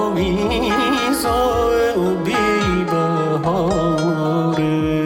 آویزان بی بهاره.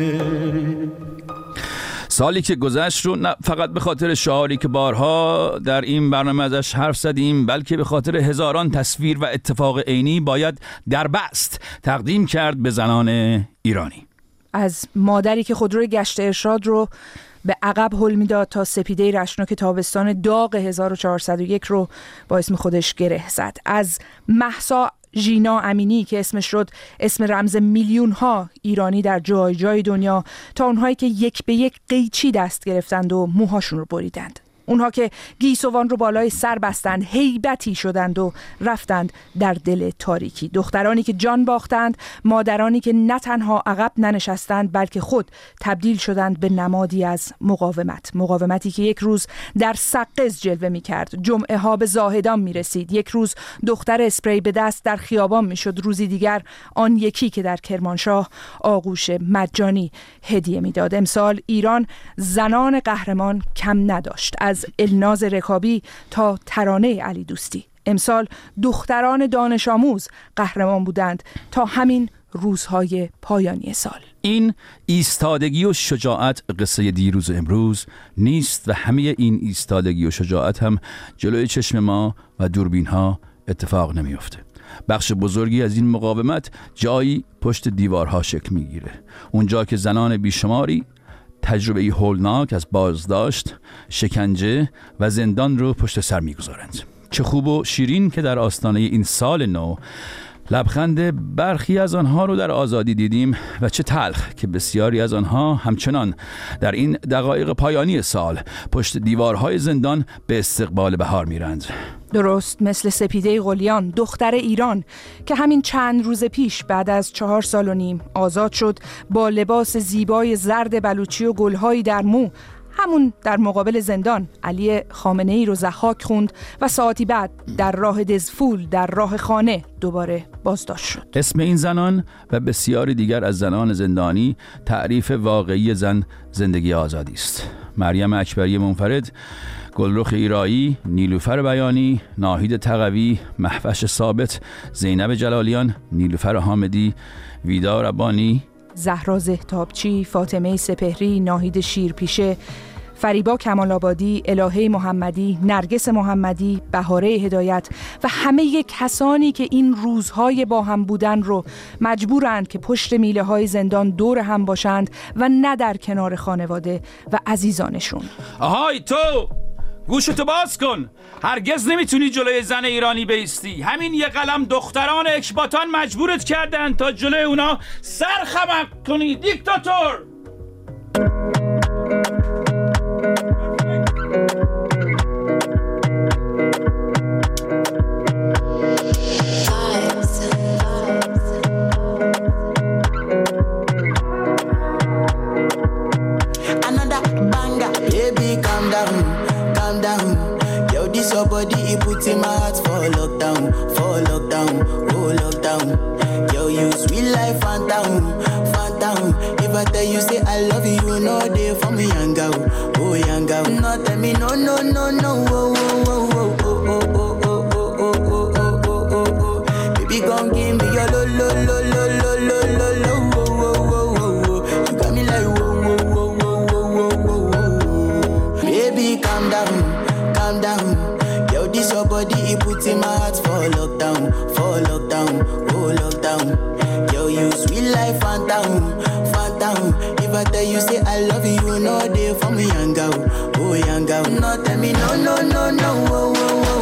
سالی که گذشت رو نه فقط به خاطر شعاری که بارها در این برنامه ازش حرف زدیم، بلکه به خاطر هزاران تصویر و اتفاق عینی باید در بست تقدیم کرد به زنان ایرانی. از مادری که خودروی گشت ارشاد رو به عقب هل میداد تا سپیده رشناک تابستان داغ 1401 رو با اسم خودش گره زد. از مهسا ژینا امینی که اسمش شد اسم رمز میلیون ها ایرانی در جای جای دنیا، تا اونهایی که یک به یک قیچی دست گرفتند و موهاشون رو بریدند. اونها که گیسوان رو بالای سر بستند، هیبتی شدند و رفتند در دل تاریکی. دخترانی که جان باختند، مادرانی که نه تنها عقب ننشستند بلکه خود تبدیل شدند به نمادی از مقاومتی که یک روز در سقز جلوه می کرد، جمعه ها به زاهدان می رسید، یک روز دختر اسپری به دست در خیابان می شد، روزی دیگر آن یکی که در کرمانشاه آغوش مجانی هدیه می داد. امسال ایران زنان قهرمان کم نداشت، از الناز رکابی تا ترانه علی دوستی. امسال دختران دانش آموز قهرمان بودند تا همین روزهای پایانی سال. این ایستادگی و شجاعت قصه دیروز و امروز نیست و همه این ایستادگی و شجاعت هم جلوی چشم ما و دوربین ها اتفاق نمیفته. بخش بزرگی از این مقاومت جایی پشت دیوارها شکل میگیره، اونجا که زنان بیشماری تجربه‌ای هولناک از بازداشت، شکنجه و زندان رو پشت سر میگذارند. چه خوب و شیرین که در آستانه این سال نو لبخند برخی از آنها رو در آزادی دیدیم و چه تلخ که بسیاری از آنها همچنان در این دقایق پایانی سال پشت دیوارهای زندان به استقبال بهار میرند. درست مثل سپیده قلیان، دختر ایران که همین چند روز پیش بعد از 4 سال و نیم آزاد شد، با لباس زیبای زرد بلوچی و گلهایی در مو، همون در مقابل زندان علی خامنه ای رو ضحاک خوند و ساعتی بعد در راه دزفول در راه خانه دوباره بازداشت شد. اسم این زنان و بسیاری دیگر از زنان زندانی تعریف واقعی زن زندگی آزادی است. مریم اکبری منفرد، گلرخ ایرایی، نیلوفر بیانی، ناهید تقوی، مهوش ثابت، زینب جلالیان، نیلوفر حامدی، ویدا ربانی، زهرا زهتابچی، فاطمه سپهری، ناهید شیرپیشه، فریبا کمال‌آبادی، الهه محمدی، نرگس محمدی، بهاره هدایت و همه کسانی که این روزهای با هم بودن رو مجبورند که پشت میله های زندان دور هم باشند و نه در کنار خانواده و عزیزانشون. آهای تو! گوشتو باز کن. هرگز نمیتونی جلوی زن ایرانی بایستی. همین یه قلم دختران اکباتان مجبورت کردن تا جلوی اونا سر خمک کنی. دیکتاتور! Your body, it puts in my heart for lockdown, oh lockdown. Yo, you sweet life, phantom, phantom. If I tell you say I love you, you know they for me, young girl, oh young girl. No, tell me no, no, no, no, oh, oh, oh, oh, oh, oh, oh, oh, oh, oh, oh, oh, oh. Baby, gon' give me your lo, lo, lo, lo, lo, lo, lo, lo, oh, oh, oh, oh, oh. You got me like whoa, whoa, whoa, whoa, whoa, whoa, whoa. Baby, calm down, calm down. This your body, it puts in my heart for lockdown, oh lockdown. Yo, you sweet life, phantom, phantom. If I tell you say I love you, you know they for me, young girl, oh young girl. No, tell me no, no, no, no, oh, oh, oh.